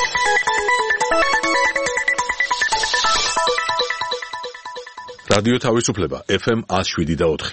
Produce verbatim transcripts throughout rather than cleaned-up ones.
რადიო თავისუფლება ეფ ემ ათს შვიდი და ოთხი.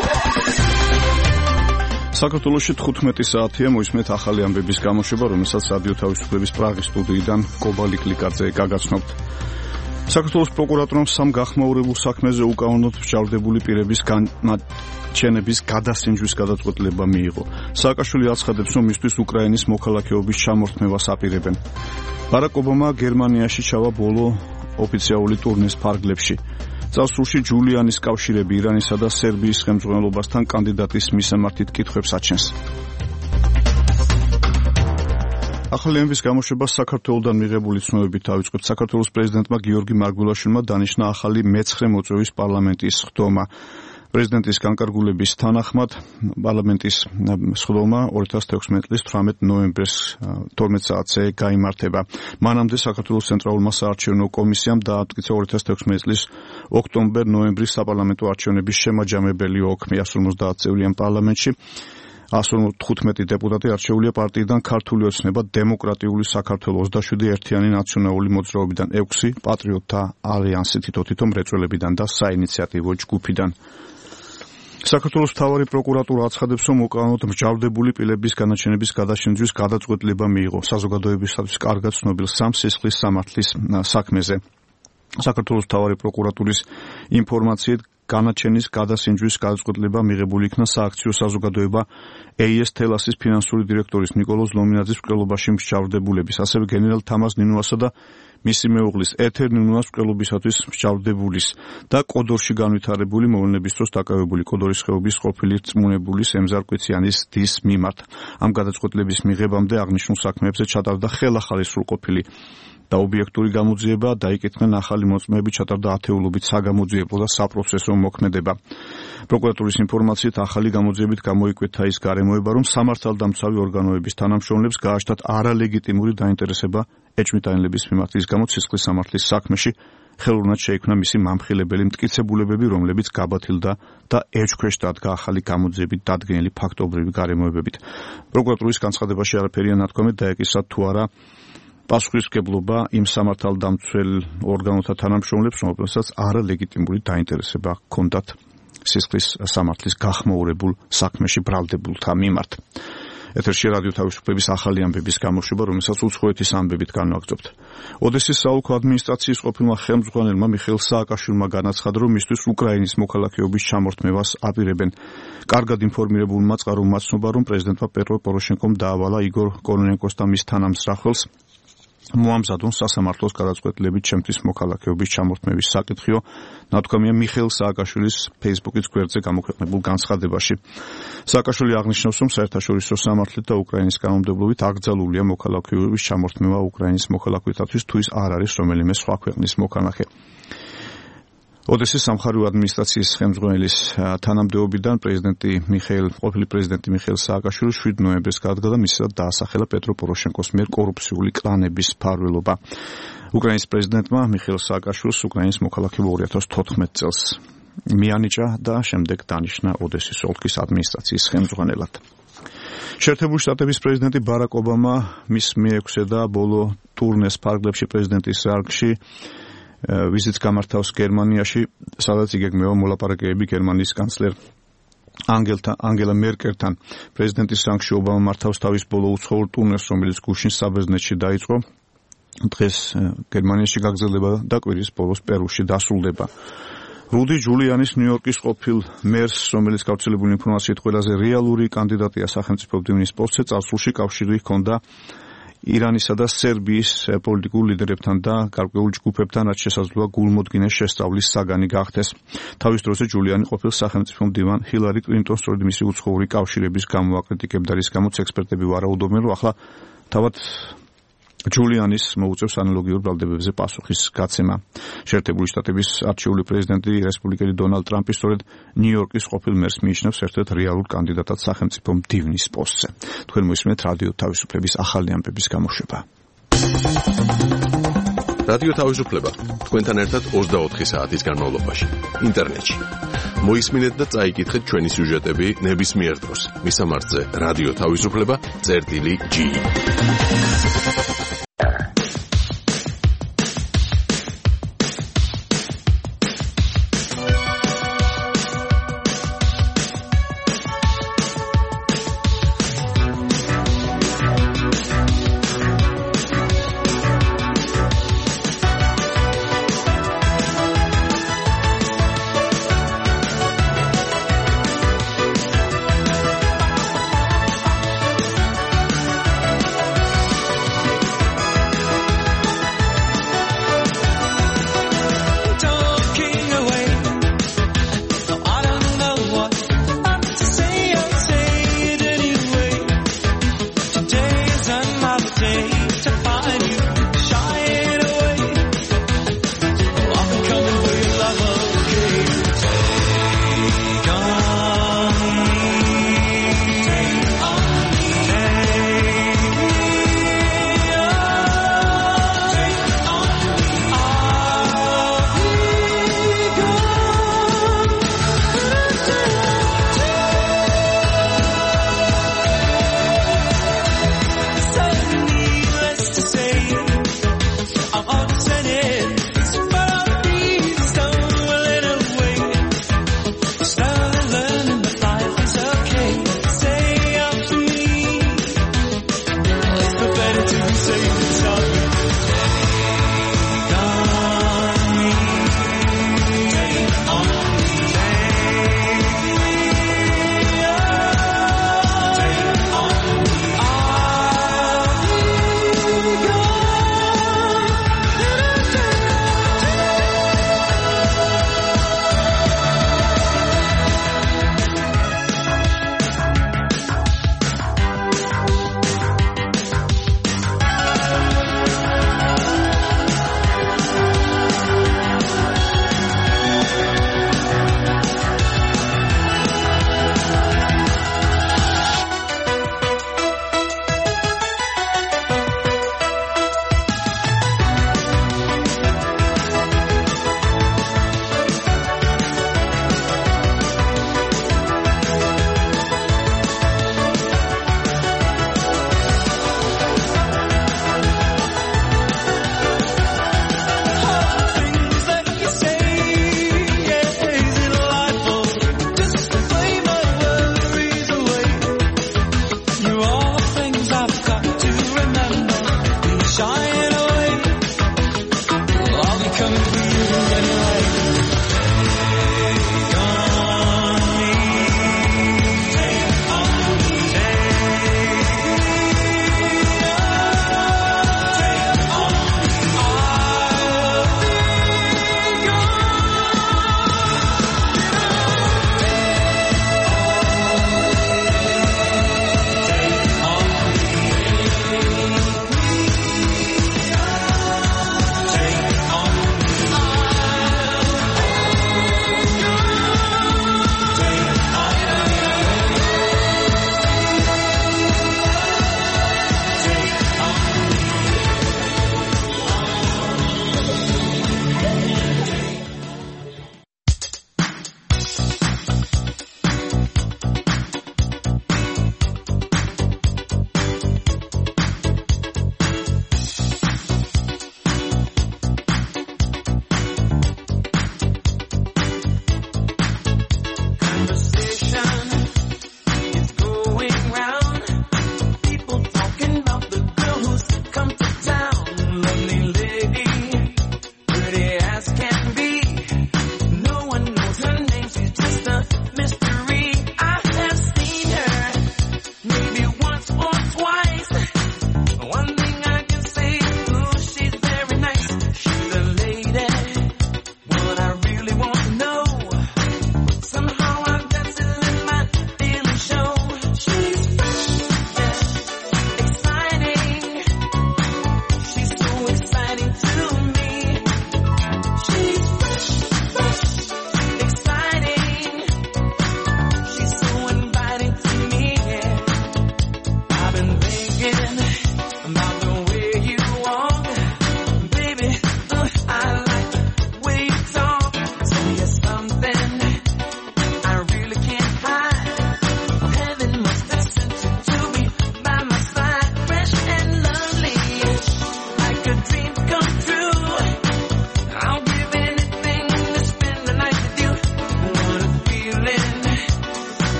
საქართველოში თხუთმეტი საათია მოისმენთ ახალი ამბების გამოშვება, რომელსაც რადიო თავისუფლების პრაღის სტუდიიდან კობალი კლიკაძე გაგაცნობთ. საქართველოს პროკურატურამ სამ გახმაურებულ საქმეზე უკანონოდ მსჯავრდებული პირების განაჩენების გადასინჯვის გადაწყვეტილება მიიღო. სააკაშვილი აცხადებს, რომ მისთვის უკრაინის მოქალაქეობის ჩამორთმევას აპირებენ. ბარაკ ობამა გერმანიაში ჩავა ბოლო ოფიციალური ტურნეს ფარგლებში. წარსულში ჯულიანის კავშირები ირანისა და სერბიის ხელმძღვანელობასთან კანდიდატის მისამართით კითხვებს აჩენს. ახალი ამბების გამოშვება საქართველოსთან მიღებული ცნობებით დავიწყებთ. საქართველოს პრეზიდენტმა გიორგი მარგველაშვილმა დანიშნა ახალი მეცხრე მოწვევის პარლამენტის სხდომა. პრეზიდენტის განკარგულების თანახმად პარლამენტის სხდომა ორი ათას თექვსმეტი წლის თვრამეტ ნოემბერს თორმეტ საათზე გაიმართება. მანამდე საქართველოს ცენტრალურმა საარჩევნო კომისიამ დაამტკიცა ორი ათას თექვსმეტი წლის ოქტომბერ-ნოემბრის საპარლამენტო არჩევნების შემაჯამებელი ოქმი εκατს ორმოცდაათ წევრიან პარლამენტში. εκατს ორმოცდათხუთმეტი დეპუტატი არჩეულია პარტიიდან ქართული ოცნება დემოკრატიული საქართველოს ოცდაშვიდი ერთიანი ნაციონალური მოძრაობიდან ექვსი პატრიოტთა ალიანსი თითო-თითო მრეწველებიდან და საინიციატივო ჯგუფიდან. საქართველოს მთავარი პროკურატურა აცხადებს, რომ უკანონოდ მსჯავრდებული პირების განაჩენების გადაშინძვის გადაწყვეტილება მიიღო საზოგადოებისათვის კარგად ცნობილ სამ სისხლის სამართლის საქმეზე. საქართველოს მთავარი პროკურატურის ინფორმაციით განაჩენის გადასინჯვის გადაწყვეტილება მიღებული იქნა სააქციო საზოგადოება ეი ეს თელასის ფინანსური დირექტორის ნიკოლოზ ლომინაძის მკვლელობაში მსჯავრდებულების, ასევე გენერალ თამაზ ნინუასა და მისი მეუღლის ეთერ ნინუას მკვლელობისათვის მსჯავრდებულის და კოდორში განვითარებული მოვლენების დროს დაკავებული კოდორის ხეობის ყოფილი რწმუნებულის ემზარ კვიციანის დის მიმართ. ამ გადაწყვეტილების მიღებამდე აღნიშნულ საქმეებზე ჩატარდა ხელახალი სრულყოფილი და ობიექტური გამოძიება, დაიკითხნენ ახალი მოწმეები, ჩატარდა ათეულობით საგამოძიებო და საპროცესო მოქმედება. პროკურატურის ინფორმაციით ახალი გამოძიებით გამოიკვეთა ის გარემოება, რომ სამართალდამცავი ორგანოების თანამშრომლებს გააჩნდათ არალეგიტიმური დაინტერესება ეჭვმიტანილების მიმართ, ის გამო სისხლის სამართლის საქმეში ხელოვნად შეიქმნა მისი მამხილებელი მტკიცებულებები, რომლებიც გაბათილდა და ეჭვქვეშ დადგა ახალი გამოძიებით დადგენილი ფაქტობრივი გარემოებებით. პროკურატურის განცხადებაში არაფერია ნათქვამი დაეკისრა თუ არა პასუხისმგებლობა იმ სამართალდამცველ ორგანოთა თანამშრომლებს, რომელსაც არალეგიტიმური დაინტერესება ჰქონდათ სისხლის სამართლის გახმაურებულ საქმეში ბრალდებულთა მიმართ. ეთერში რადიო თავისუფლების ახალი ამბების გამოშვება, რომელსაც უცხოეთის ამბებით განვაგრძობთ. ოდესის საოლქო ადმინისტრაციის ყოფილმა ხელმძღვანელმა მიხეილ სააკაშვილმა განაცხადა, რომ მისთვის უკრაინის მოქალაქეობის ჩამორთმევას აპირებენ. კარგად ინფორმირებულმა წყაროებმა ცნობა, რომ პრეზიდენტმა პეტრო პოროშენკომ დაავალა იგორ კორონენკოს და მის თანამსახველს მოამზადონ სასამართლოს გადაწყვეტილებით ჩემთვის მოქალაქეობის ჩამორთმევის საკითხიო, ნათქვამია მიხეილ სააკაშვილის ფეისბუქის გვერდზე გამოქვეყნებულ განცხადებაში. სააკაშვილი აღნიშნავს, რომ საერთაშორისო სამართლით და უკრაინის კანონმდებლობით აკრძალულია მოქალაქეობის ჩამორთმევა უკრაინის მოქალაქეებისთვის, თუ ის არ არის რომელიმე სხვა ქვეყნის მოქალაქე. ოდესის სამხარეო ადმინისტრაციის ხელმძღვანელის თანამდებობიდან პრეზიდენტი მიხეილ ყოფილი პრეზიდენტი მიხეილ სააკაშვილი შვიდ ნოემბერს გადადგა და მისცემ დაასახელა პეტრო პოროშენკოს მიერ კორუფციული კლანების მფარველობა. უკრაინის პრეზიდენტმა მიხეილ სააკაშვილს უკრაინის მოქალაქეობა ორი ათას თოთხმეტი წელს მიანიჭა და შემდეგ დანიშნა ოდესის ოლქის ადმინისტრაციის ხელმძღვანელად. შეერთებული შტატების პრეზიდენტი ბარაკ ობამა მის მეექვსე და ბოლო ტურნეს ფარგლებში პრეზიდენტის რანგში ვიზიტს გამართავს გერმანიაში, სადაც იგეგმება მოლაპარაკებები გერმანიის კანცლერ ანგელა მერკელთან. პრეზიდენტის რანგში ობამა მართავს თავის ბოლო უცხოურ ტურნეს, რომელიც გუშინ საბერძნეთში დაიწყო. დღეს გერმანიაში გაგრძელდება და კვირის ბოლოს პერუში დასრულდება. რუდი ჯულიანის ნიუ-იორკის ყოფილ მერს, რომელიც გავრცელებული ინფორმაციით ყველაზე რეალური კანდიდატია სახელმწიფო მდივნის პოსტზე, წარსულში კავშირი ჰქონდა ირანისა და სერბიის პოლიტიკურ ლიდერებთან და გარკვეულ ჯგუფებთან, რაც შესაძლოა გულმოდგინეს შესწავლის საგანი გახდეს. თავის დროზე ჯულიანი ყოფილ სახელმწიფო მდივან ჰილარი კლინტონს სწორედ მისი უცხოური კავშირების გამო აკრიტიკებდა, რის გამოც ექსპერტები ვარაუდობენ, რომ ახლა თავად ჯულიანის მოუწევს ანალოგიურ ბრალდებებზე პასუხის გაცემა. შეერთებული შტატების არჩეული პრეზიდენტი რესპუბლიკელი დონალდ ტრამპი სწორედ ნიუ-იორკის ყოფილ მერს მიიჩნევს ერთ-ერთ რეალურ კანდიდატად სახელმწიფო მდივნის პოსტზე. თქვენ მოისმენთ რადიო თავისუფლების ახალი ამბების გამოშვება. რადიო თავისუფლება თქვენთან ერთად ოცდაოთხი საათის განმავლობაში ინტერნეტში. მოისმინეთ და წაიკითხეთ ჩვენი სიუჟეტები ნებისმიერ დროს. მისამართზე რადიო თავისუფლება წერტილი ჯი.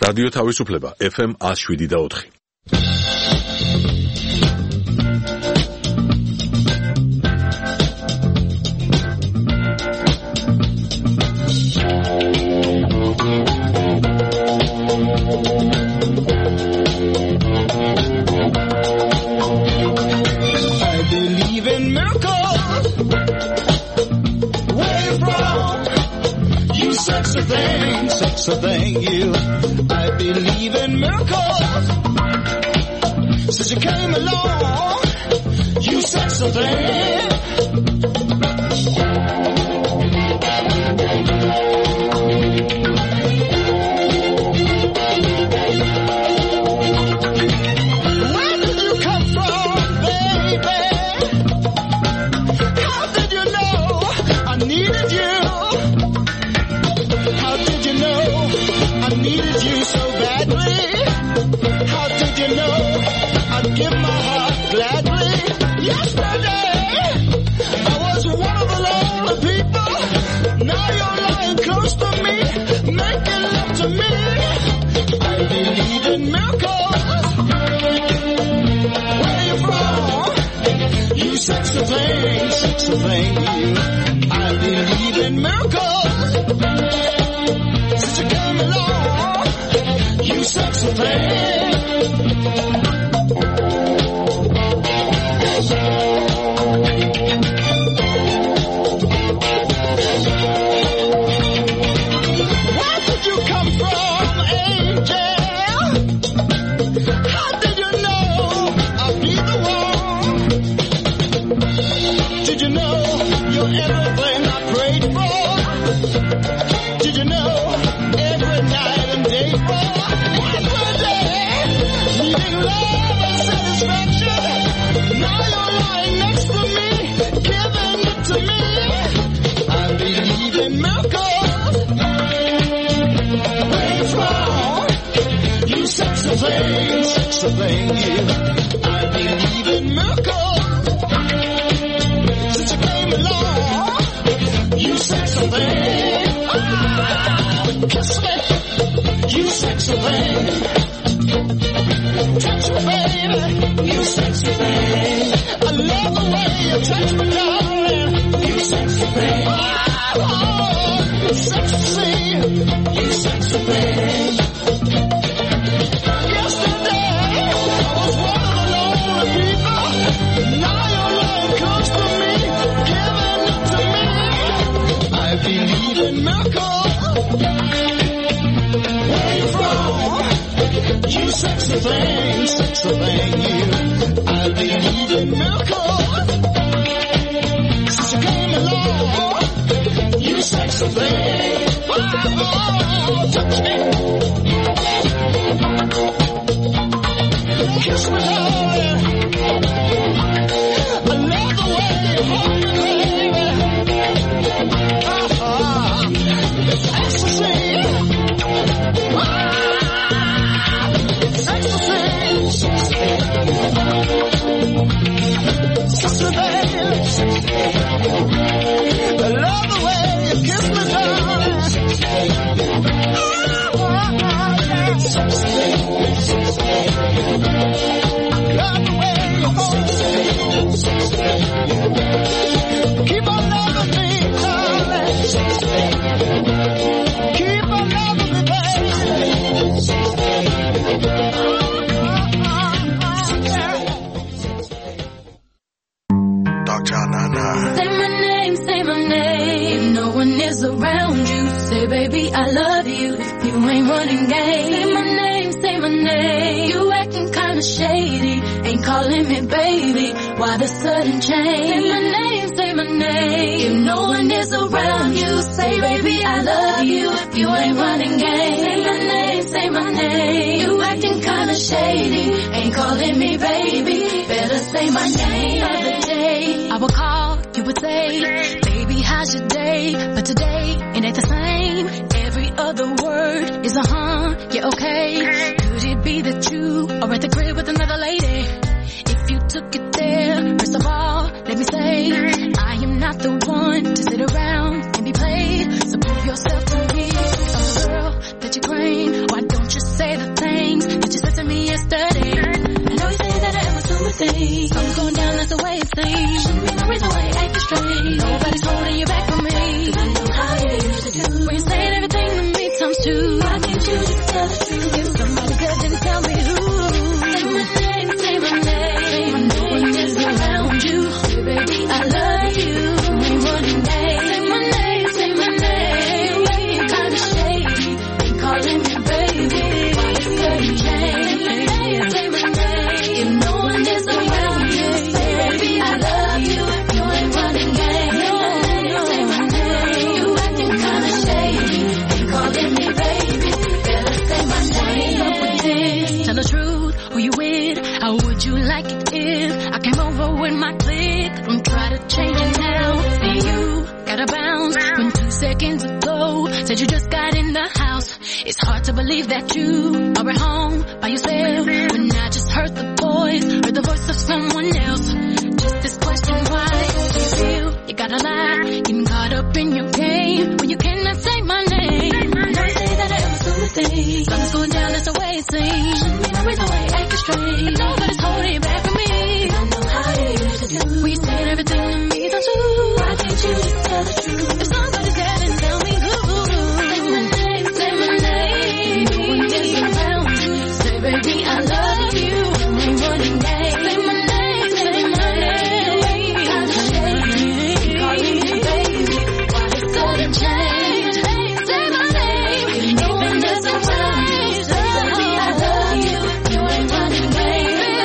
რადიო თავისუფლება ეფ ემ one oh seven და four. Sexy thing, sexy thing, you. I believe in miracles. Since you came along, you sexy thing. Where did you come from, baby? How did you know I needed you? How did you know I needed you so badly? How did you know I'd give my heart gladly? Yesterday, I was one of the lonely people. Now you're lying close to me, making love to me. I believe in miracles. Where you from? You sexy thing, sexy thing, you. I believe in miracles. Since you came along, you sexy thing. Where did you come from, angel? How did you know I'd be the one? Did you know you're everything I prayed for? Did you know every night and day for every day, needing love and satisfaction? Now you're lying next to me, giving it to me. I believe in miracles. Where you from? You sexy thing, sexy thing, you. I believe in miracles. Since you came along, you sexy thing. Kiss me, you sexy thing. Touch me, baby, you sexy thing. I love the way you touch me, darling. You sexy thing. Oh, sexy, you sexy thing. Yesterday, I was one of the lonely people. Now you're lying close to me, giving it to me. I believe in miracles. Where you from? You sexy thing, sexy thing, you. I believe in miracles. Since you came along, you sexy thing. Oh, touch me. Kiss me, darling. I love the way you hold me, baby. Uh-huh. It's ecstasy. Sexy baby, I love the way you kiss me, darling. Love the way you hold me. Keep on loving me, darling. Keep on loving me, baby. Say my name, say my name. If no one is around you, say baby I love you. If you ain't running game, say my name, say my name. You acting kinda shady, ain't calling me baby. Why the sudden change? Say my name, say my name. If no one is around you, say baby I love you. If you ain't running game, say my name, say my name. You acting kinda shady, ain't calling me baby. Better say my name. Other day I would call, you would say, baby how's your day? But today it ain't the same. Every other word is a huh, yeah okay. Could it be that you are at the crib with another lady? If you took it there, first of all, let me say, I am not the one to sit around and be played. So prove yourself to me. I'm the girl that you claim. Why don't just say the things that you said to me yesterday. I know you say that I am assuming things. Something's going down, that's the way it seems. Shouldn't be no reason why you're acting strange. Nobody's holding you back from me. 'Cause I know how you used to do. When you saying everything to me times two. Why can't you just tell the truth? If somebody good, then tell me who. Say my name, say my name. No one is around you. Hey, baby, I love you. Ain't running day. Say my name, say my name. You acting kinda shady. Ain't calling me baby. Why you sudden change? Say my name, say my name. If no one is around you, say baby, I love you. You ain't running game. Say my name. You acting kinda shady. Ain't calling me baby. Better say my name. Tell the truth, who you with? How would you like it if I came over with my clique? Don't try to change it now. See you gotta bounce when two seconds ago said you just got in the house. It's hard to believe that you are at home by yourself when I just heard the voice, heard the voice of someone else. Just this question, why do you feel you gotta lie? Getting caught up in your game when you cannot say my name. I know you say that I am assuming things. Something's going down, that's the way it seems. Shouldn't be no reason why you're acting strange. But nobody's holding you back from me. 'Cause I know how you used to do. When you said everything to me, don't you? Why can't you just tell the truth? If somebody's there, then tell me who. Say my name, say my name. No one is around you. Say baby, I love you. You ain't running game. Say my name, say my name. Kinda shady. Calling me baby. Why the sudden change? Say my name. No one is around you. Say baby, I love you. You ain't running game.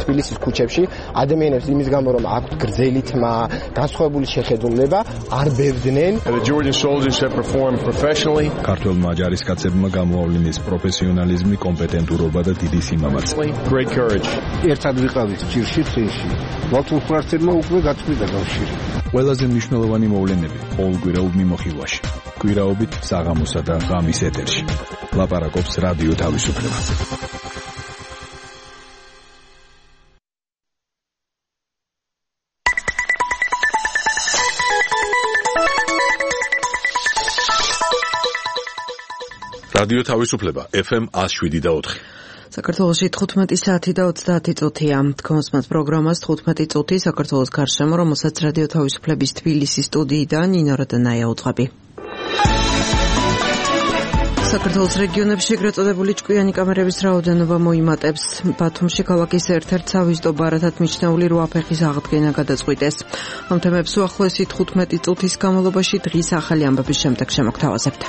თბილისის ქუჩებში ადამიანებს იმის გამო რომ აქვთ გრძელი თმა, განსხვავებული შეხედულება, არ ბევდნენ. The Georgian soldiers have performed professionally. ქართველმა ჯარისკაცებმა გამოავლინეს პროფესიონალიზმი, კომპეტენტურობა და დიდი სიმამაცე. Great courage. ერთად ვიყავით ჭირში წინში. მართულ ფრთებმა უკვე გაწყვიტა კავშირი. ყველაზე მნიშვნელოვანი მოვლენები ყოველკვირეულ მიმოხილვაში. კვირაობით საღამოსა და ღამის ეთერში. ლაპარაკობს რადიო თავისუფლება. რადიო თავისუფლება ეფ ემ one oh seven და four. საქართველოში თხუთმეტი საათი და ოცდაათი წუთია. თქოს პროგრამას თხუთმეტი წუთი საქართველოს გარშემო, რომელსაც რადიო თავისუფლების თბილისის სტუდიიდან ნინო როდანაია უძღვები. საქართველოს რეგიონებში ეგრეთ წოდებული ჭკვიანი კამერების რაოდენობა მოიმატებს. ბათუმში ქალაქის ერთ-ერთ სავიზიტო ბარათად მიჩნეული რვა ფეხის აღდგენა გადაწყვიტეს. ამ თემებს უახლოესი თხუთმეტი წუთის განმავლობაში დღის ახალი ამბების შემდეგ შემოგთავაზებთ.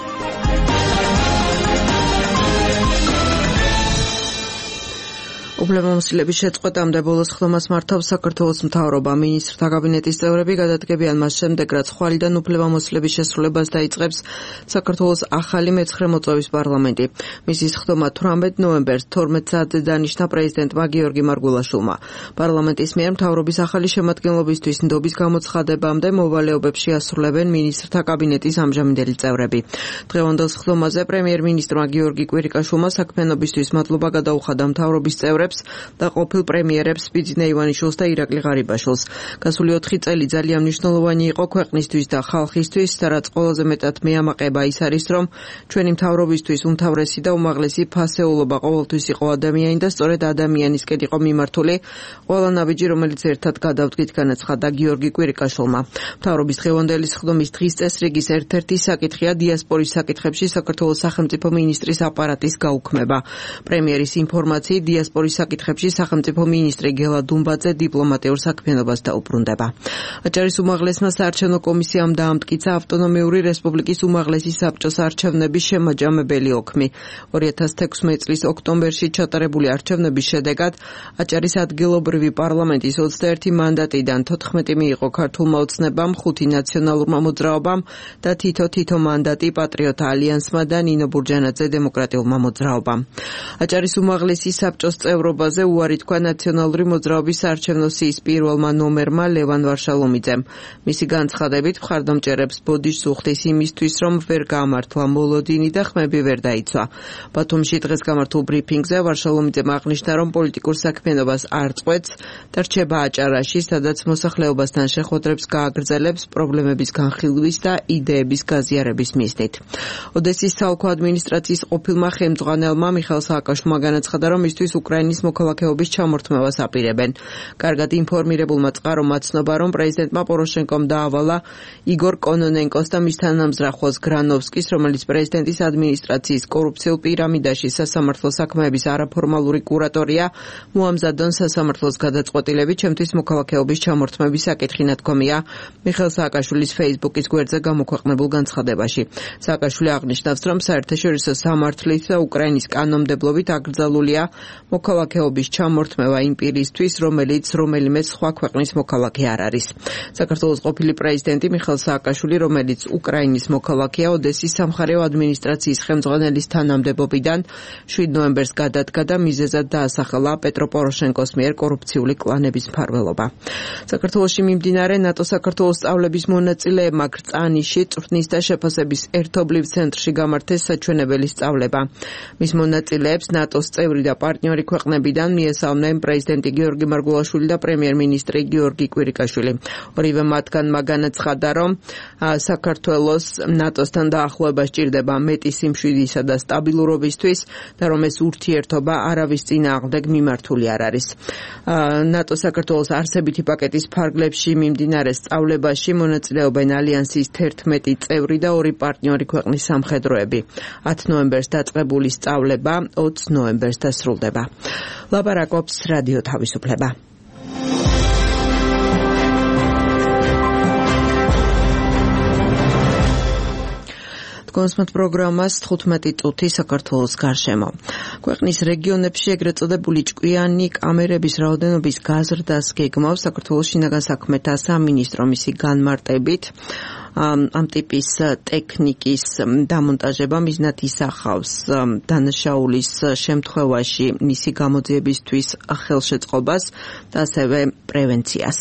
უფლებამოსილების შეწყვეტამდე ბოლოს ხდომას მართავს საქართველოს მთავრობა. მინისტრთა კაბინეტის წევრები გადადგებიან მას შემდეგ, რაც ხვალიდან უფლებამოსილების შესრულებას დაიწყებს საქართველოს ახალი მეცხრე მოწვევის პარლამენტი. მისის ხდომა თვრამეტ ნოემბერს თორმეტ საათზე დანიშნა პრეზიდენტმა გიორგი მარგულაშვილმა. პარლამენტის მიერ მთავრობის ახალი შემადგენლობისთვის ნდობის გამოცხადებამდე მოვალეობებს შეასრულებენ მინისტრთა კაბინეტის ამჟამინდელი წევრები. დღევანდელ ხდომაზე პრემიერ-მინისტრმა გიორგი კვირიკაშვილმა საქმიანობისთვის მადლობა გადაუხადა მთავრობის წევრებს და ყოფილ პრემიერებს ბიძინა ივანიშვილს და ირაკლი ღარიბაშვილს. გასული ოთხი წელი ძალიან მნიშვნელოვანი იყო ქვეყნისთვის და ხალხისთვის, რაც ყველაზე მეტად მეამაყება ის არის, რომ ჩვენი მთავრობისთვის უმთავრესი და უმაღლესი ფასეულობა ყოველთვის იყო ადამიანი და სწორედ ადამიანისკენ იყო მიმართული ყველა ნაბიჯი, რომელიც ერთად გადავდგით, განაცხადა გიორგი კვირიკაშვილმა. მთავრობის დღევანდელი ხდომის დღის წესრიგის ერთ-ერთი საკითხია დიასპორის საკითხებში საქართველოს სახელმწიფო მინისტრის აპარატის გაუქმება. პრემიერის ინფორმაციით დიასპორის საკითხებში სახელმწიფო მინისტრი გელა დუმბაძე დიპლომატიურ საქმიანობას დაუბრუნდება. აჭარის უმაღლესმა საარჩევნო კომისიამ დაამტკიცა ავტონომიური რესპუბლიკის უმაღლესი საბჭოს არჩევნების შემაჯამებელი ოქმი. ორი ათას თექვსმეტი წლის ოქტომბერში ჩატარებული არჩევნების შედეგად აჭარის ადგილობრივი პარლამენტის ოცდაერთი მანდატიდან თოთხმეტი მიიღო ქართულმა ოცნებამ, ხუთი ნაციონალურმა მოძრაობამ და თითო-თითო მანდატი პატრიოტთა ალიანსმა და ნინო ბურჯანაძე დემოკრატიულმა მოძრაობამ. აჭარის უმაღლესი საბჭოს წევრობაზე უარი თქვა ნაციონალური მოძრაობის საარჩევნო სიის პირველმა ნომერმა ლევან ვარშალომიძემ. მისი განცხადებით მხარდამჭერებს ბოდიშს უხდის იმისთვის, რომ ვერ გამართლა მოლოდინი და ხმები ვერ დაიცვა. ბათუმში დღეს გამართულ ბრიფინგზე ვარშალომიძემ აღნიშნა, რომ პოლიტიკურ საქმიანობას არ წყვეტს და რჩება აჭარაში, სადაც მოსახლეობასთან შეხვედრებს გააგრძელებს პრობლემების განხილვის და იდეების გაზიარების მიზნით. ოდესის საოლქო ადმინისტრაციის ყოფილმა ხელმძღვანელმა მიხეილ სააკაშვილმა განაცხადა, რომ მისთვის უკრაინის მოქალაქეობის ჩამორთმევას აპირებენ. კარგად ინფორმირებულმა წყარომ აცნობა, რომ პრეზიდენტმა პოროშენკომ დაავალა იგორ კონონენკოს და მის თანამზრახვას გრანოვსკის, რომელიც პრეზიდენტის ადმინისტრაციის კორუფციულ პირამიდაში სასამართლო საქმეების არაფორმალური კურატორია, მოამზადონ სასამართლოს გადაწყვეტილებით ჩემთვის მოქალაქეობის ჩამორთმევის საკითხი ნათქვამია მიხეილ სააკაშვილის Facebook-ის გვერდზე გამოქვეყნებულ განცხადებაში. სააკაშვილი აღნიშნავს, რომ საერთაშორისო სამართლით და უკრაინის კანონმდებლობით აკრძალულია მოქალაქეობის ჩამორთმევა იმ პირისთვის, რომელიც რომელიმე სხვა ქვეყნის მოქალაქე არ არის. საქართველოს ყოფილი პრეზიდენტი მიხეილ სააკაშვილი, რომელიც უკრაინის მოქალაქეა, ოდესის სამხარეო ადმინისტრაციის ხელმძღვანელის თანამდებობიდან შვიდ ნოემბერს გადადგა და მიზეზად დაასახელა პეტრო პოროშენკოს მიერ კორუფციული კლანების მფარველობა. საქართველოში მიმდინარე ნატო-საქართველოს სწავლების მონაწილეებმა კრწანიში წვრთნის და შეფასების ერთობლივ ცენტრში გამართეს საჩვენებელი სწავლება. მის მონაწილეებს ნატოს წევრი და პარტნიორი ქვეყნებიდან მიესალმნენ პრეზიდენტი გიორგი მარგულაშვილი და პრემიერ-მინისტრი გიორგი კვირიკაშვილი. ორივე მათგანმა განაცხადა, რომ საქართველოს ნატოსთან დაახლოება სჭირდება მეტი სიმშვიდისა და სტაბილურობისთვის და რომ ეს ურთიერთობა არავის წინააღმდეგ მიმართული არ არის. ნატო საქართველოს არსებითი პაკეტის ფარგლებში მიმდინარე სწავლებაში მონაწილეობენ ალიანსის თერთმეტი წევრი და ორი პარტნიორი ქვეყნის სამხედროები. ათი ნოემბერს დაწყებული სწავლება ოცი ნოემბერს დასრულდება. ლაპარაკობს რადიო თავისუფლება. კონსმეთ პროგრამას თხუთმეტი წუთი საქართველოს გარშემო. ქვეყნის რეგიონებში ეგრეთ წოდებული ჭკვიანი კამერების რაოდენობის გაზრდას გეგმავს საქართველოს შინაგან საქმეთა სამინისტრო მისი განმარტებით. ამ ტიპის ტექნიკის დამონტაჟება მიზნად ისახავს დანაშაულის შემთხვევაში მისი გამოძიებისთვის ხელშეწყობას და ასევე პრევენციას.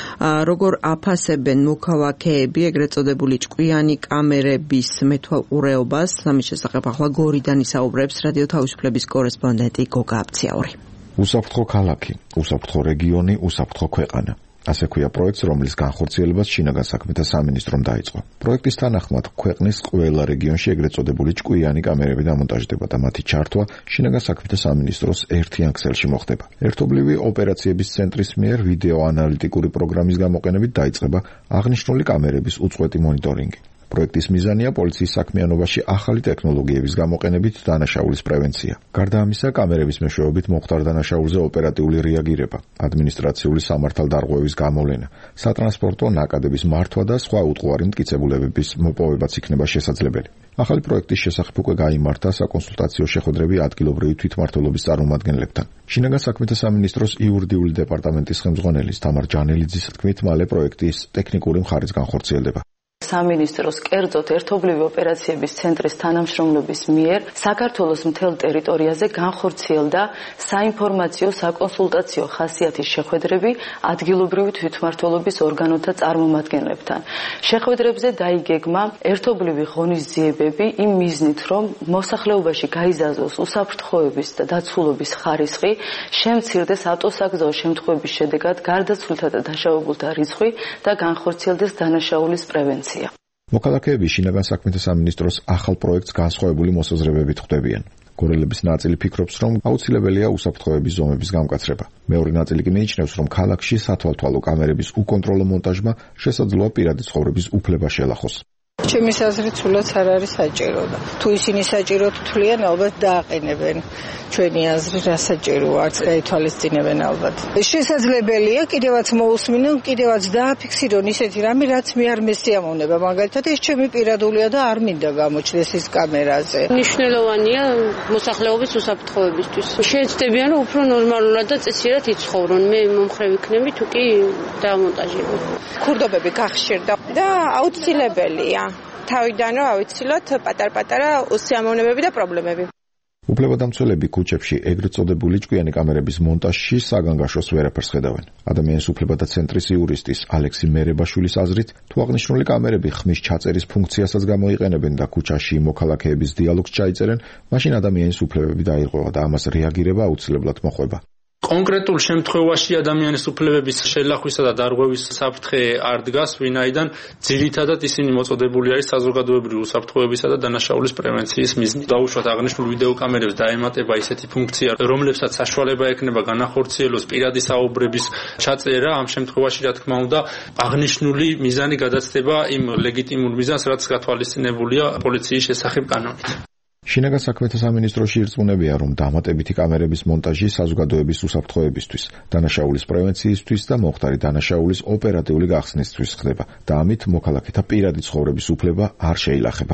როგორ აფასებენ მოქალაქეები ეგრეთ წოდებული ჭკვიანი კამერების მეთვალყურეობას, ამის შესახებ ახლა გორიდან ისაუბრებს რადიო თავისუფლების კორესპონდენტი გოგა აბციაური. უსაფრთხო ქალაქი, უსაფრთხო რეგიონი, უსაფრთხო ქვეყანა. ასე ქვია პროექტს, რომლის განხორციელებას შინაგან საქმეთა სამინისტრომ დაიწყო. პროექტის თანახმად ქვეყნის ყველა რეგიონში ეგრეთ წოდებული ჭკვიანი კამერები დამონტაჟდება და მათი ჩართვა შინაგან საქმეთა სამინისტროს ერთიან ქსელში მოხდება. ერთობლივი ოპერაციების ცენტრის მიერ ვიდეო ანალიტიკური პროგრამის გამოყენებით დაიწყება აღნიშნული კამერების უწყვეტი მონიტორინგი. პროექტის მიზანია პოლიციის საქმიანობაში ახალი ტექნოლოგიების გამოყენებით დანაშაულის პრევენცია. გარდა ამისა, კამერების მეშვეობით მოხდარ დანაშაულზე ოპერატიული რეაგირება, ადმინისტრაციული სამართალდარღვევის გამოვლენა, სატრანსპორტო ნაკადების მართვა და სხვა უტყუარი მტკიცებულებების მოპოვებაც იქნება შესაძლებელი. ახალი პროექტის შესახებ უკვე გაიმართა საკონსულტაციო შეხვედრები ადგილობრივი თვითმმართველობის წარმომადგენლებთან. შინაგან საქმეთა სამინისტროს იურიდიული დეპარტამენტის ხელმძღვანელის თამარ ჯანელიძის თქმით, მალე პროექტის ტექნიკური მხარეც განხორციელდება. სამინისტროს კერძოდ ერთობლივი ოპერაციების ცენტრის თანამშრომლობის მიერ საქართველოს მთელ ტერიტორიაზე განხორციელდა საინფორმაციო საკონსულტაციო ხასიათის შეხვედრები ადგილობრივი თვითმმართველობის ორგანოთა წარმომადგენლებთან. შეხვედრებზე დაიგეგმა ერთობლივი ღონისძიებები იმ მიზნით, რომ მოსახლეობაში გაიზარდოს უსაფრთხოების და დაცულობის ხარისხი, შემცირდეს ავტოსაგზაო შემთხვევების შედეგად გარდაცვლილთა და დაშავებულთა რიცხვი და განხორციელდეს დანაშაულის პრევენცია. მოქალაქეები შინაგან საქმეთა სამინისტროს ახალ პროექტს განსხვავებული მოსაზრებებით ხვდებიან. გორელების ნაწილი ფიქრობს, რომ აუცილებელია უსაფრთხოების ზომების გამკაცრება. მეორე ნაწილი კი მიიჩნევს, რომ ქალაქში სათვალთვალო კამერების უკონტროლო მონტაჟმა შესაძლოა პირადი ცხოვრების უფლება შელახოს. ჩემი აზრით სულაც არ არის საჭირო და თუ ისინი საჭიროდ თვლიან, ალბათ დააყენებენ. ჩვენი აზრი რა საჭიროა, არც გაითვალისწინებენ ალბათ. შესაძლებელია კიდევაც მოусმინონ, კიდევაც დააფიქსირონ ისეთი რამე, რაც მე არ მესიამოვნება, მაგალითად ეს ჩემი პირადულია და არ მინდა გამოჩნდეს ის კამერაზე. მნიშვნელოვანია მოსახლეობის უსაფრთხოებისთვის. შეეცდებიან, რომ უფრო ნორმალურად და წესიერად იცხოვრონ. მე მომხრე ვიქნები, თუ კი დამონტაჟები. ქურდობები გახშირდა და აუცილებელია. თავიდან რომ ავიცილოთ პატარ-პატარა უსიამოვნებები და პრობლემები. უფლებადამცველები ქუჩებში ეგრეთ წოდებული ჭკვიანი კამერების მონტაჟში საგანგაშოს ვერაფერს ხედავენ. ადამიანის უფლებათა ცენტრის იურისტის ალექსი მერებაშვილის აზრით, თუ აღნიშნული კამერები ხმის ჩაწერის ფუნქციასაც გამოიყენებენ და ქუჩაში მოქალაქეების დიალოგს ჩაიწერენ, მაშინ ადამიანის უფლებები დაირღვევა და ამას რეაგირება აუცილებლად მოხვება. კონკრეტულ შემთხვევაში ადამიანის უფლებების შელახვისა და დარღვევის საფრთხე არ დგას, ვინაიდან ძირითადად ისინი მოწოდებული არის საზოგადოებრივი უსაფრთხოებისა და დანაშაულის პრევენციის მიზნით. დაუშვათ აღნიშნულ ვიდეოკამერებს დაემატება ისეთი ფუნქცია, რომლებსაც საშუალება ექნება განახორციელოს პირადი საუბრების ჩაწერა, ამ შემთხვევაში რა თქმა უნდა აღნიშნული მიზანი გადაცდება იმ ლეგიტიმურ მიზანს, რაც გათვალისწინებულია პოლიციის შესახებ კანონით. შინაგან საქმეთა სამინისტროში ირწმუნებია, რომ დამატებითი კამერების მონტაჟი საზოგადოების უსაფრთხოებისთვის, დანაშაულის პრევენციისთვის და მოხდარი დანაშაულის ოპერატიული გახსნისთვის ხდება და ამით მოქალაქეთა პირადი ცხოვრების უფლება არ შეილახება.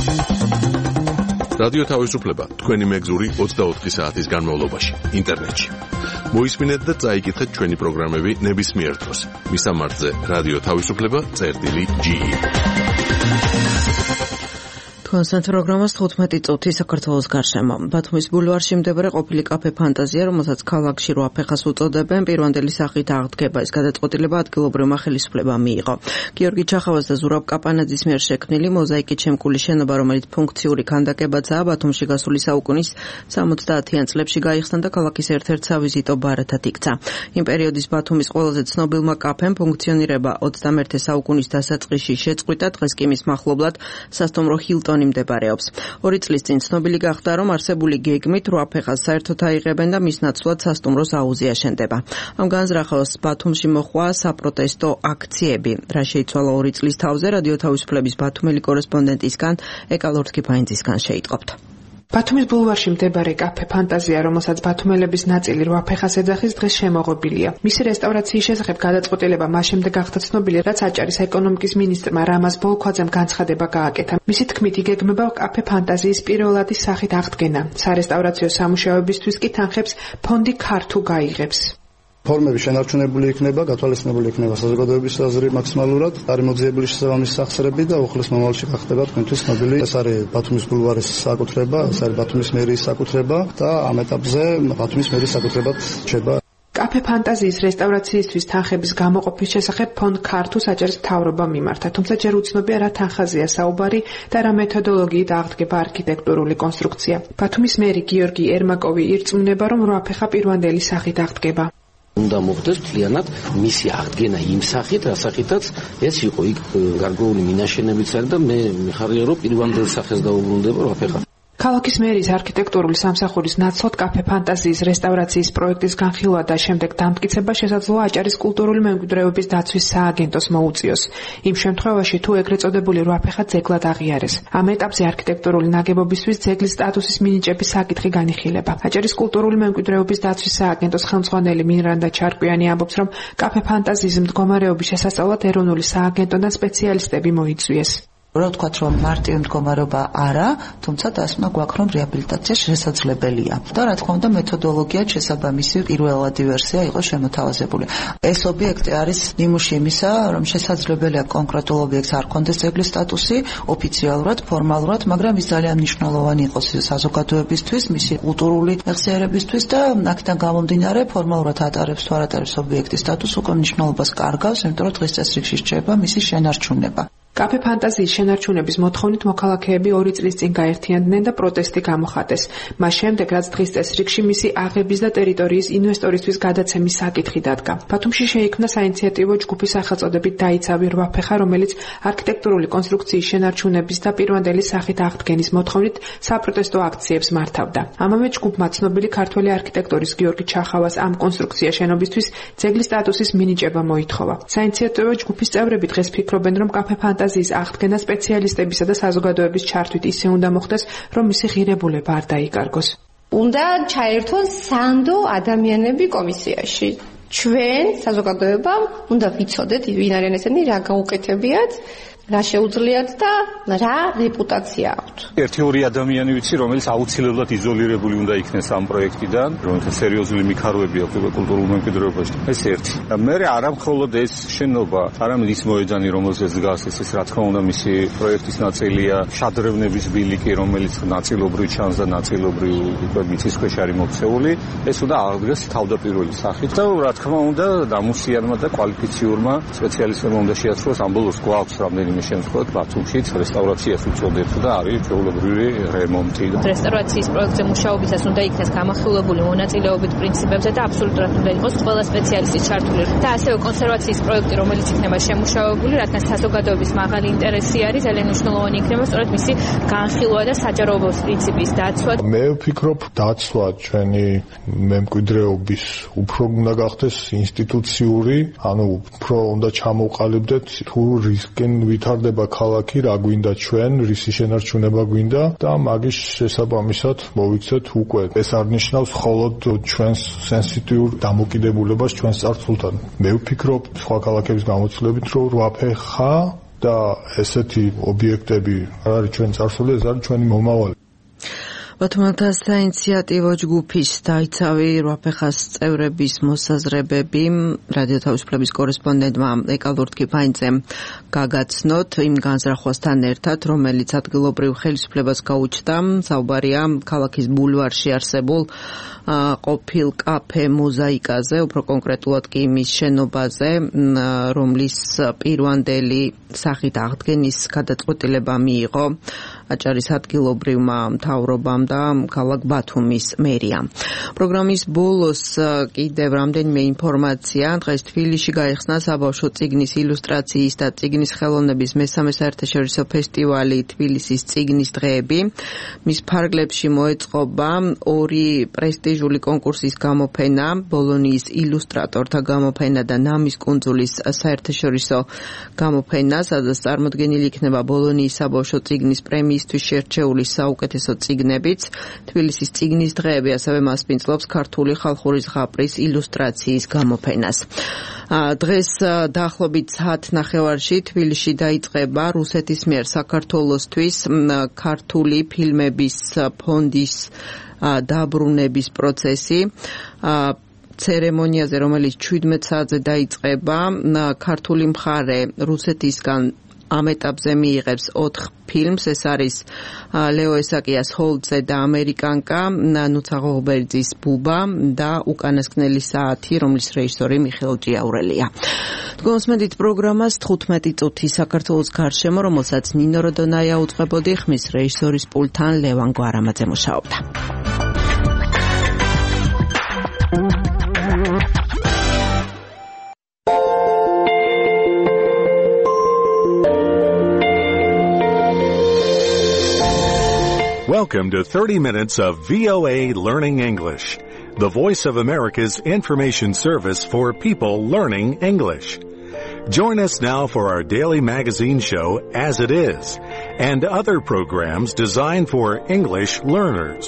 რადიო თავისუფლება თქვენი მეგზური ოცდაოთხი საათის განმავლობაში ინტერნეტში. მოისმინეთ და წაიკითხეთ ჩვენი პროგრამები ნებისმიერ დროს. მისამართზე რადიო თავისუფლება წერტილი ჯი ი. კონსერტ პროგრამას თხუთმეტი წუთი საქართველოს გარშემო. ბათუმის ბულვარში მდებარე ყოფილი კაფე ფანტაზია, რომელსაც ქალაქში რვა ფეხას უწოდებენ, პირვანდელი სახით აღდგება. ეს გადაწყვეტილება ადგილობრივმა ხელისუფლებამ მიიღო. გიორგი ჩახავას და ზურაბ კაპანაძის მიერ შექმნილი მოზაიკით შემკული შენობა, რომელიც ფუნქციური ქანდაკებაცაა, ბათუმში გასული საუკუნის სამოცდაათიან წლებში გაიხსნა და ქალაქის ერთ-ერთ სავიზიტო ბარათად იქცა. იმ პერიოდის ბათუმის ყველაზე ცნობილმა კაფემ ფუნქციონირება ოცდამეერთე საუკუნის დასაწყისში შეწყვიტა, დღეს კი მის მახლობლად სასტუმრო ჰილტონი მდებარეობს. ორი წლის წინ ცნობილი გახდა, რომ არსებული გეგმით რვა ფეხას საერთოდ აიღებენ და მის ნაცვლად სასტუმროს აუზი აშენდება. ამ განზრახავს ბათუმში მოხდა საპროტესტო აქციები. რა შეიცვალა ორი წლის თავზე რადიო თავისუფლების ბათუმელი კორესპონდენტისგან ეკალორთკი ფაინძისგან შეიტყობთ. ბათუმის ბულვარში მდებარე კაფე ფანტაზია, რომელსაც ბათუმელების ნაწილი რვა ფეხას ეძახის, დღეს შემოღობილია. მისი რესტავრაციის შესახებ გადაწყვეტილება მას შემდეგ გახდა ცნობილი, რაც აჭარის ეკონომიკის მინისტრმა რამაზ ბოლქვაძემ განცხადება გააკეთა. მისი თქმით, იგეგმება კაფე ფანტაზიის პირველადის სახით აღდგენა. სარესტავრაციო სამუშაოებისთვის კი თანხებს ფონდი ქართუ გაიღებს. ფორმები შენარჩუნებული იქნება, გათვალისწინებული იქნება საზოგადოების აზრი მაქსიმალურად, არის მოძიებული შესაბამისი სახსრები და უხლის მომავალში გახდება თქვენთვის ცნობილი. ეს არის ბათუმის ბულვარის საკუთრება, ეს არის ბათუმის მერიის საკუთრება და ამ ეტაპზე ბათუმის მერიის საკუთრებად რჩება. კაფე ფანტაზიის რესტავრაციისთვის თანხების გამოყოფის შესახებ ფონდ ქართუს აჭარის მთავრობამ მიმართა, თუმცა ჯერ უცნობია რა თანხაზეა საუბარი და რა მეთოდოლოგიით აღდგება არქიტექტურული კონსტრუქცია. ბათუმის მერი გიორგი ერმაკოვი ირწმუნება, რომ რვაფეხა პირვანდელი სახით აღდგება. უნდა მოხდეს მთლიანად მისი აღდგენა იმ სახით, რა სახითაც ეს იყო იქ გარკვეული მინაშენებიც არის და მე მიხარია რომ პირვანდელ სახეს დაუბრუნდება რვაფეხა. ქალაქის მერის არქიტექტურული სამსახურის ნაცვლად კაფე ფანტაზიის რესტავრაციის პროექტის განხილვა და შემდეგ დამტკიცება შესაძლოა აჭარის კულტურული მემკვიდრეობის დაცვის სააგენტოს მოუწიოს. იმ შემთხვევაში თუ ეგრეთ წოდებული რვაფეხა ძეგლად აღიარეს. ამ ეტაპზე არქიტექტურული ნაგებობისთვის ძეგლის სტატუსის მინიჭების საკითხი განიხილება. აჭარის კულტურული მემკვიდრეობის დაცვის სააგენტოს ხელმძღვანელი მინრანდა ჩარკვიანი ამბობს, რომ კაფე ფანტაზიის მდგომარეობის შესასწავლად ეროვნული სააგენტოდან სპეციალისტები მოიწვიეს. რა ვთქვათ, რომ მარტივი მდგომარეობა არა, თუმცა დასკვნა გვაქვს, რომ რეაბილიტაცია შესაძლებელია. და რა თქმა უნდა, მეთოდოლოგიად შესაბამისი პირველადი ვერსია იყო შემოთავაზებული. ეს ობიექტი არის ნიმუში იმისა, რომ შესაძლებელია კონკრეტულ ობიექტს არ კონდეს ძეგლის სტატუსი ოფიციალურად, ფორმალურად, მაგრამ ის ძალიან მნიშვნელოვანი იყოს საზოგადოებისთვის, მისი კულტურული მეხსიერებისთვის და აქედან გამომდინარე ფორმალურად ატარებს თუ არ ატარებს ობიექტის სტატუსს, უკვე მნიშვნელობას კარგავს, იმიტომ რომ დღეს წესრიგში რჩება მისი შენარჩუნება. კაფე ფანტაზიის შენარჩუნების მოთხოვნით მოქალაქეები ორი წლის წინ გაერთიანდნენ და პროტესტი გამოხატეს. მას შემდეგ, რაც დღის წესრიგში მისი აღების და ტერიტორიის ინვესტორისთვის გადაცემის საკითხი დადგა. ბათუმში შეიქმნა საინიციატივო ჯგუფი სახელწოდებით დაიცავი რვაფეხა, რომელიც არქიტექტურული კონსტრუქციის შენარჩუნების და პირვანდელი სახით აღდგენის მოთხოვნით საპროტესტო აქციებს მართავდა. ამავე ჯგუფმა ცნობილი ქართველი არქიტექტორის გიორგი ჩახავას ამ კონსტრუქცია შენობისთვის ძეგლის სტატუსის მინიჭება მოითხოვა. საინიციატივო ჯგუფის წევრები დღეს ფიქრობენ, რომ კაფე ფანტაზიის აღდგენა სპეციალისტებისა და საზოგადოების ჩართვით ისე უნდა მოხდეს, რომ მისი ღირებულება არ დაიკარგოს. უნდა ჩაერთონ სანდო ადამიანები კომისიაში. ჩვენ საზოგადოებამ უნდა ვიცოდეთ, ვინ არიან ესენი, რა გაუკეთებიათ, რა შეუძლიათ და რა რეპუტაცია აქვთ. ერთი ორი ადამიანი ვიცი, რომელიც აუცილებლად იზოლირებული უნდა იქნეს ამ პროექტიდან, რომელთა სერიოზული მიხარვები აქვს კულტურულ მემკვიდრეობაში. ეს ერთი. მე არა მხოლოდ ეს შენობა, არამედ ის მოედანი, რომელზეც დგას, ეს რა თქმა უნდა მისი პროექტის ნაწილია, შადრევნების ბილიკი, რომელიც ნაწილობრივ ჩანს და ნაწილობრივ მიწისქვეშ არის მოქცეული, ეს უნდა აღდგეს თავდაპირველი სახით და რა თქმა უნდა დამუსიანმა და კვალიფიციურმა სპეციალისტებმა უნდა შეაცვლოს ამ ბოლოს გვაქვს რამდენიმე შემთხვევით ბათუმშიც რესტავრაციას უწოდებს და არის ჩვეულებრივი რემონტი. რესტავრაციის პროექტზე მუშაობისას უნდა იქნეს გამახვილებული მონაწილეობით პრინციპებზე და აბსოლუტურად უნდა იყოს ყველა სპეციალისტი ჩართული. და ასევე კონსერვაციის პროექტი, რომელიც იქნება შემუშავებული, რადგან საზოგადოების მაღალი ინტერესი არის, ძალიან მნიშვნელოვანი იქნება სწორედ მისი განხილვა და საჯაროობის პრინციპის დაცვა. მე ვფიქრობ, დაცვა ჩვენი მემკვიდრეობის უფრო უნდა გახდეს ინსტიტუციური, ანუ უფრო უნდა ჩამოყალიბდეთ თუ რისკენ ვითარდება ქალაქი, რა გვინდა ჩვენ, რისი შენარჩუნება გვინდა და მაგის შესაბამისად მოვიქცეთ უკვე. ეს არ ნიშნავს მხოლოდ ჩვენს სენსიტიურ დამოკიდებულებას ჩვენს წარსულთან. მე ვფიქრობ, სხვა ქალაქების გამოცდილებით, რომ რვაფეხა და ესეთი ობიექტები არ არის ჩვენი წარსული, ეს არის ჩვენი მომავალი. ბათუმელთა საინიციატივო ჯგუფის დაიცავი რვაფეხას წევრების მოსაზრებები რადიო თავისუფლების კორესპონდენტმა ეკალურ თქიფანიძემ გაგაცნოთ იმ განზრახვასთან ერთად, რომელიც ადგილობრივ ხელისუფლებას გაუჩნდა. საუბარია ქალაქის ბულვარში არსებულ ყოფილ კაფე მოზაიკაზე, უფრო კონკრეტულად კი იმის შენობაზე, რომლის პირვანდელი სახით აღდგენის გადაწყვეტილება მიიღო აჭარის ადგილობრივმა მთავრობამ და ქალაქ ბათუმის მერიამ. პროგრამის ბოლოს კიდევ რამდენიმე ინფორმაცია. დღეს თბილისში გაიხსნა საბავშვო წიგნის ილუსტრაციის და წიგნის ხელოვნების მესამე საერთაშორისო ფესტივალი თბილისის წიგნის დღეები. მის ფარგლებში მოეწყობა ორი პრესტიჟული პრესტიჟული კონკურსის გამოფენა, ბოლონიის ილუსტრატორთა გამოფენა და ნამის კუნძულის საერთაშორისო გამოფენა, სადაც წარმოდგენილი იქნება ბოლონიის საბავშვო წიგნის პრემიისთვის შერჩეული საუკეთესო წიგნებიც. თბილისის წიგნის დღეები ასევე მასპინძლობს ქართული ხალხური ზღაპრის ილუსტრაციის გამოფენას. დღეს დაახლოებით საათ ნახევარში თბილისში დაიწყება რუსეთის მიერ საქართველოსთვის ქართული ფილმების ფონდის დაბრუნების პროცესი. ცერემონიაზე, რომელიც შვიდმეტ საათზე დაიწყება, ქართული მხარე რუსეთისგან ამ ეტაპზე მიიღებს ოთხ ფილმს. ეს არის ლეო ესაკიას ჰოლდზე და ამერიკანკა, ნუცა ღოღბერძის ბუბა და უკანასკნელი საათი, რომლის რეჟისორი მიხეილ ჭიაურელია. თქვენსმენთ პროგრამას თხუთმეტი წუთი საქართველოს გარშემო, რომელსაც ნინო როდონაია უწყებოდი, ხმის რეჟისორის პულტთან ლევან გვარამაძე მუშაობდა. Welcome to thirty minutes of V O A Learning English, the voice of America's information service for people learning English. Join us now for our daily magazine show, As It Is, and other programs designed for English learners.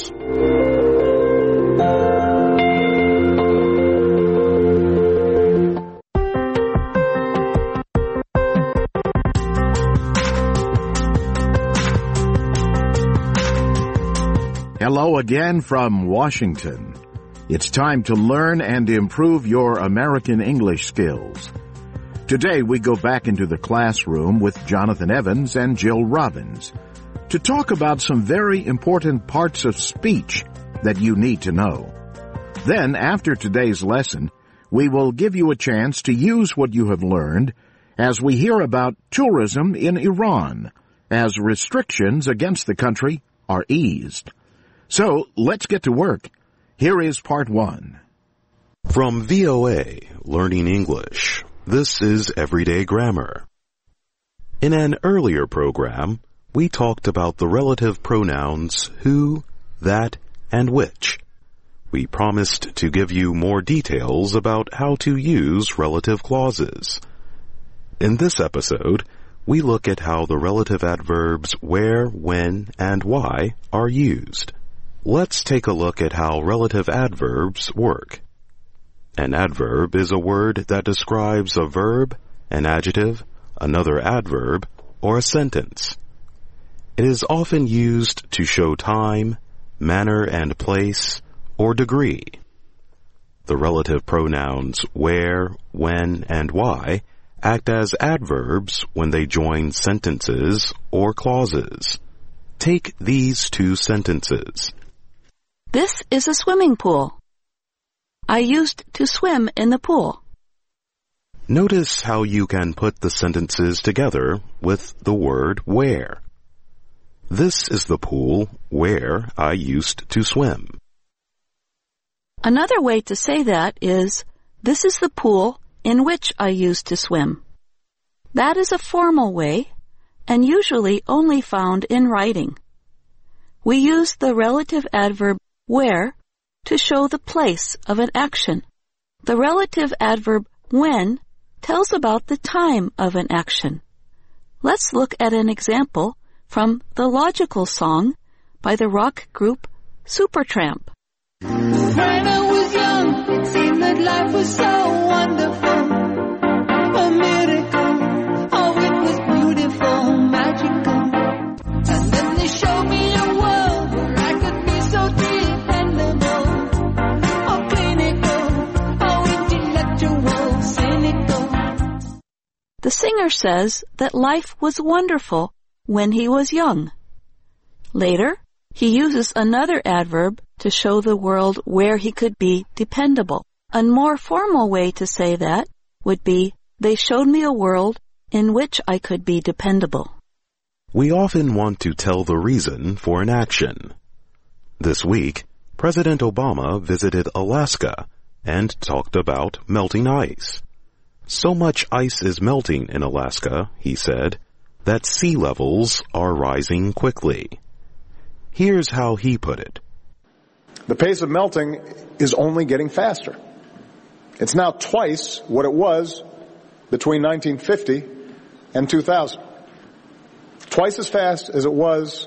Hello again from Washington. It's time to learn and improve your American English skills. Today we go back into the classroom with Jonathan Evans and Jill Robbins to talk about some very important parts of speech that you need to know. Then, after today's lesson, we will give you a chance to use what you have learned as we hear about tourism in Iran, as restrictions against the country are eased. So, let's get to work. Here is part one. From V O A, Learning English, this is Everyday Grammar. In an earlier program, we talked about the relative pronouns who, that, and which. We promised to give you more details about how to use relative clauses. In this episode, we look at how the relative adverbs where, when, and why are used. Let's take a look at how relative adverbs work. An adverb is a word that describes a verb, an adjective, another adverb, or a sentence. It is often used to show time, manner and place, or degree. The relative pronouns where, when, and why act as adverbs when they join sentences or clauses. Take these two sentences. This is a swimming pool. I used to swim in the pool. Notice how you can put the sentences together with the word where. This is the pool where I used to swim. Another way to say that is, this is the pool in which I used to swim. That is a formal way and usually only found in writing. We use the relative adverb where to show the place of an action. The relative adverb when tells about the time of an action. Let's look at an example from the Logical Song by the rock group Supertramp. When I was young, it seemed that life was so wonderful, a miracle. Oh, it was beautiful, magical. And then they showed me a world where I could be so dependable, oh clinical, oh intellectual, cynical. The singer says that life was wonderful when he was young. Later, he uses another adverb to show the world where he could be dependable. A more formal way to say that would be, they showed me a world in which I could be dependable. We often want to tell the reason for an action. This week, President Obama visited Alaska and talked about melting ice. So much ice is melting in Alaska, he said, that sea levels are rising quickly. Here's how he put it. The pace of melting is only getting faster. It's now twice what it was between nineteen fifty and two thousand. Twice as fast as it was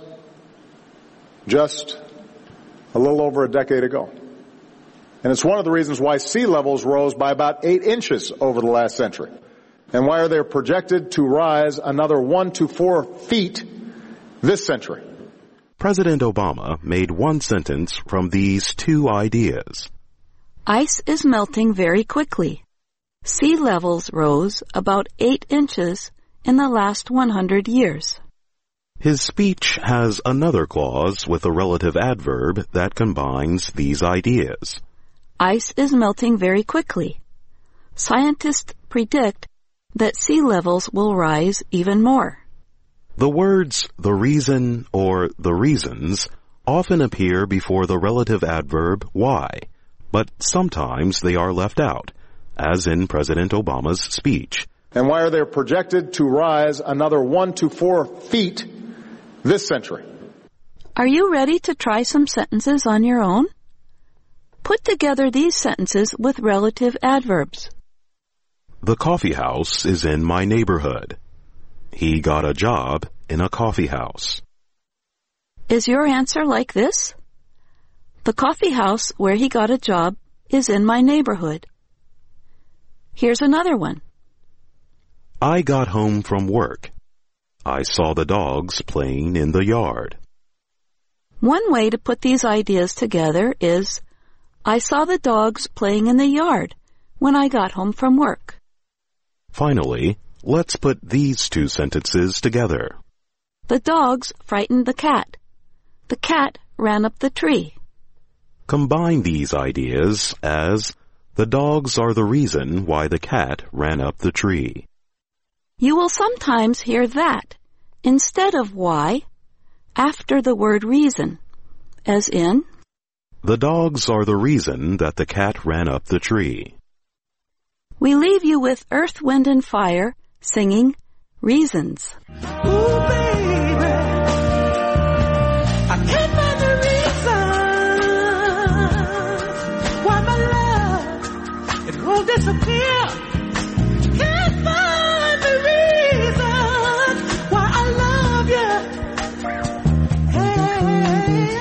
just a little over a decade ago. And it's one of the reasons why sea levels rose by about eight inches over the last century, and why they are projected to rise another one to four feet this century. President Obama made one sentence from these two ideas. Ice is melting very quickly. Sea levels rose about eight inches in the last one hundred years. His speech has another clause with a relative adverb that combines these ideas. Ice is melting very quickly. Scientists predict that sea levels will rise even more. The words the reason or the reasons often appear before the relative adverb why, but sometimes they are left out, as in President Obama's speech. And why are they projected to rise another one to four feet this century? Are you ready to try some sentences on your own? Put together these sentences with relative adverbs. The coffee house is in my neighborhood. He got a job in a coffee house. Is your answer like this? The coffee house where he got a job is in my neighborhood. Here's another one. I got home from work. I saw the dogs playing in the yard. One way to put these ideas together is, I saw the dogs playing in the yard when I got home from work. Finally, let's put these two sentences together. The dogs frightened the cat. The cat ran up the tree. Combine these ideas as, the dogs are the reason why the cat ran up the tree. You will sometimes hear that instead of why after the word reason, as in, the dogs are the reason that the cat ran up the tree. We leave you with Earth, Wind and Fire singing Reasons. Ooh, baby, I can't find the reason why my love, it won't disappear. Can't find the reason why I love you. Hey, I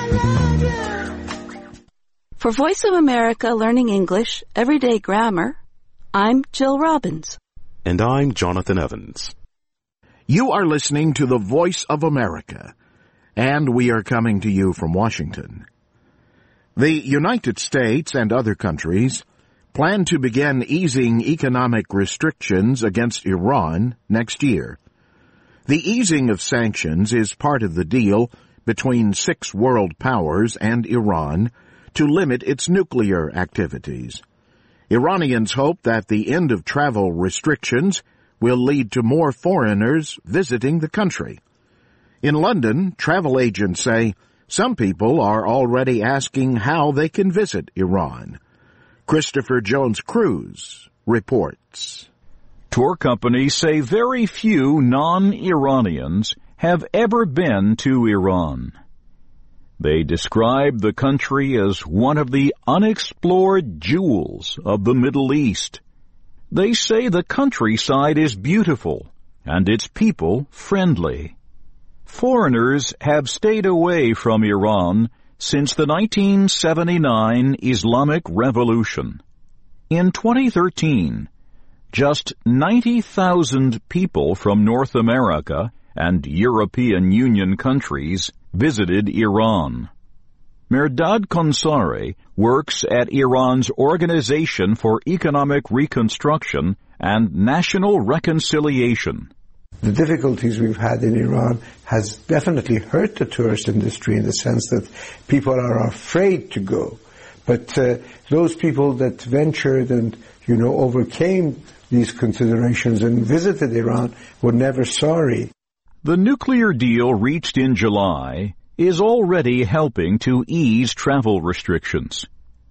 love you. For Voice of America Learning English, Everyday Grammar, I'm Jill Robbins. And I'm Jonathan Evans. You are listening to the Voice of America, and we are coming to you from Washington. The United States and other countries plan to begin easing economic restrictions against Iran next year. The easing of sanctions is part of the deal between six world powers and Iran to limit its nuclear activities. Iranians hope that the end of travel restrictions will lead to more foreigners visiting the country. In London, travel agents say some people are already asking how they can visit Iran. Christopher Jones-Cruz reports. Tour companies say very few non-Iranians have ever been to Iran. They describe the country as one of the unexplored jewels of the Middle East. They say the countryside is beautiful and its people friendly. Foreigners have stayed away from Iran since the nineteen seventy-nine Islamic Revolution. In twenty thirteen, just ninety thousand people from North America and European Union countries visited Iran. Mehrdad Konsari works at Iran's Organization for Economic Reconstruction and National Reconciliation. The difficulties we've had in Iran has definitely hurt the tourist industry in the sense that people are afraid to go. But uh, those people that ventured and, you know, overcame these considerations and visited Iran were never sorry. The nuclear deal reached in July is already helping to ease travel restrictions.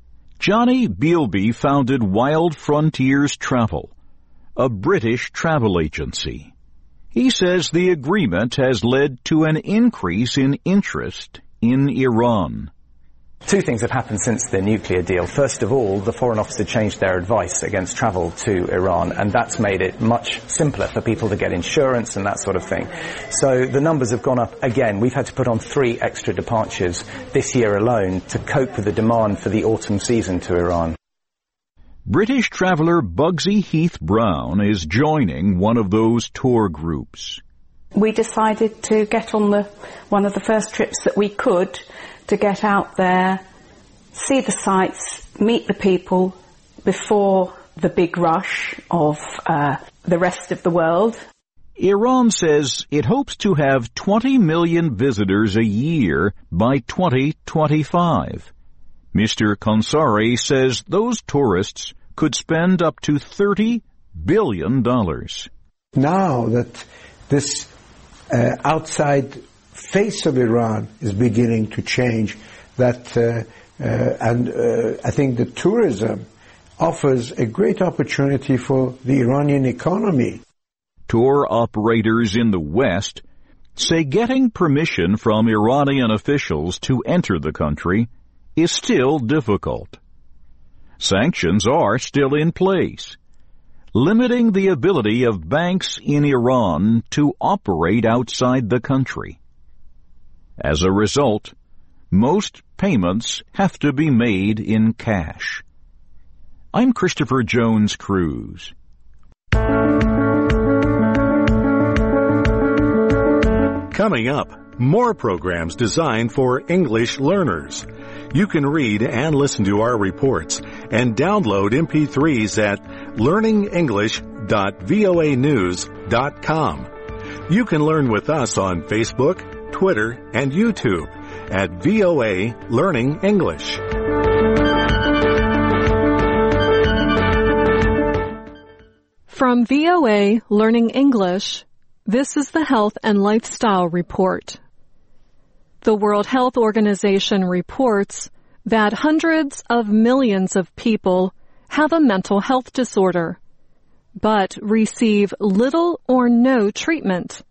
Johnny Bealby founded Wild Frontiers Travel, a British travel agency. He says the agreement has led to an increase in interest in Iran. Two things have happened since the nuclear deal. First of all, the Foreign Office had changed their advice against travel to Iran, and that's made it much simpler for people to get insurance and that sort of thing. So the numbers have gone up again. We've had to put on three extra departures this year alone to cope with the demand for the autumn season to Iran. British traveller Bugsy Heath Brown is joining one of those tour groups. We decided to get on the one of the first trips that we could to get out there, see the sights, meet the people before the big rush of uh, the rest of the world. Iran says it hopes to have twenty million visitors a year by twenty twenty-five. Mister Konsari says those tourists could spend up to thirty billion dollars. Now that this uh, outside face of Iran is beginning to change, that uh, uh, and uh, I think the tourism offers a great opportunity for the Iranian economy. Tour operators in the West say getting permission from Iranian officials to enter the country is still difficult. Sanctions are still in place, limiting the ability of banks in Iran to operate outside the country. As a result, most payments have to be made in cash. I'm Christopher Jones Cruz. Coming up, more programs designed for English learners. You can read and listen to our reports and download M P threes at learning english dot voa news dot com. You can learn with us on Facebook, Twitter, and YouTube at V O A Learning English. From V O A Learning English, this is the Health and Lifestyle Report. The World Health Organization reports that hundreds of millions of people have a mental health disorder, but receive little or no treatment.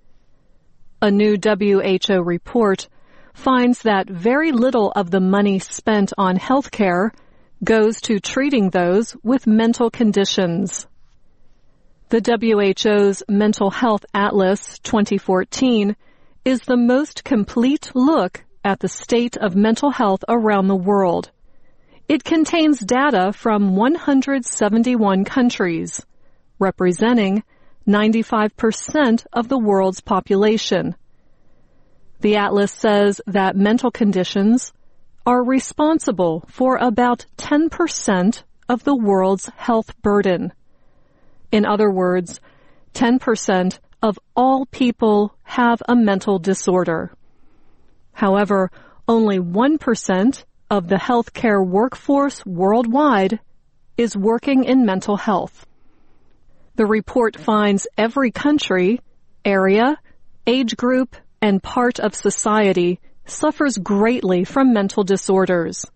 A new W H O report finds that very little of the money spent on health care goes to treating those with mental conditions. The W H O's Mental Health Atlas twenty fourteen is the most complete look at the state of mental health around the world. It contains data from one hundred seventy-one countries, representing ninety-five percent of the world's population. The atlas says that mental conditions are responsible for about ten percent of the world's health burden. In other words, ten percent of all people have a mental disorder. However, only one percent of the healthcare workforce worldwide is working in mental health. The report finds every country, area, age group, and part of society suffers greatly from mental disorders.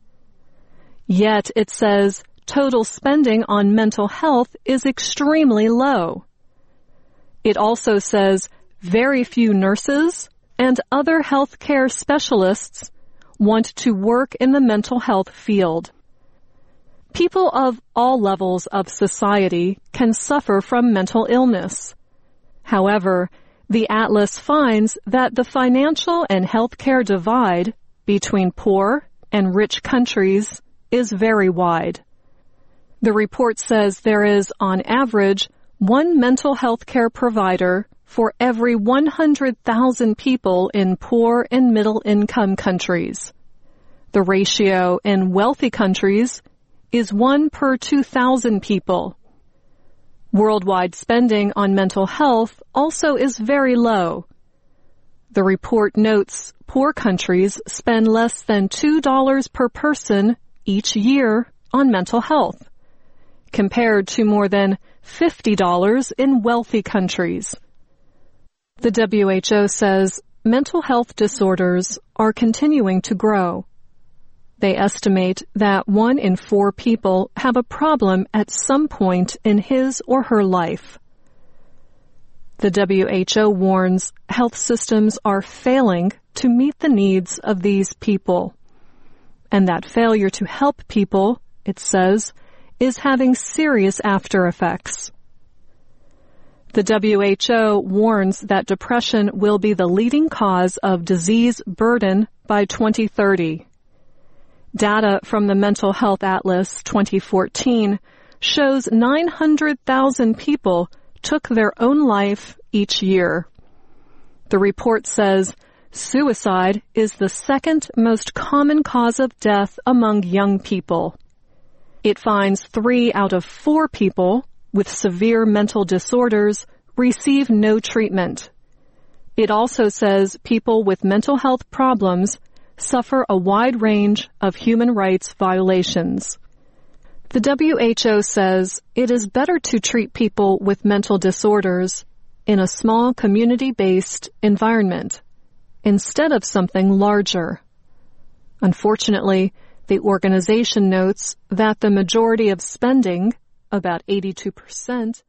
Yet it says total spending on mental health is extremely low. It also says very few nurses and other healthcare specialists want to work in the mental health field. People of all levels of society can suffer from mental illness. However, the atlas finds that the financial and healthcare divide between poor and rich countries is very wide. The report says there is, on average, one mental health care provider for every one hundred thousand people in poor and middle-income countries. The ratio in wealthy countries is one per two thousand people. Worldwide spending on mental health also is very low. The report notes poor countries spend less than two dollars per person each year on mental health, compared to more than fifty dollars in wealthy countries. The W H O says mental health disorders are continuing to grow. They estimate that one in four people have a problem at some point in his or her life. The W H O warns health systems are failing to meet the needs of these people. and that failure to help people, it says, is having serious after effects. The W H O warns that depression will be the leading cause of disease burden by twenty thirty. Data from the Mental Health Atlas twenty fourteen shows nine hundred thousand people took their own life each year. The report says suicide is the second most common cause of death among young people. It finds three out of four people with severe mental disorders receive no treatment. It also says people with mental health problems suffer a wide range of human rights violations. The W H O says it is better to treat people with mental disorders in a small community-based environment instead of something larger. Unfortunately, the organization notes that the majority of spending, about eighty-two percent,